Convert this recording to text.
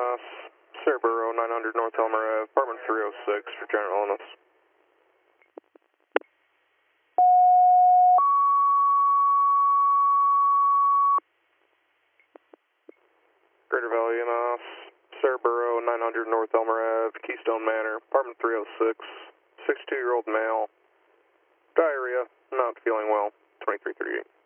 Cerebro 900 North Elmer Ave, apartment 306 for general illness. Greater Valley EMS, Cerebro 900 North Elmer Ave, Keystone Manor, apartment 306, 62-year-old male, diarrhea, not feeling well, 2338.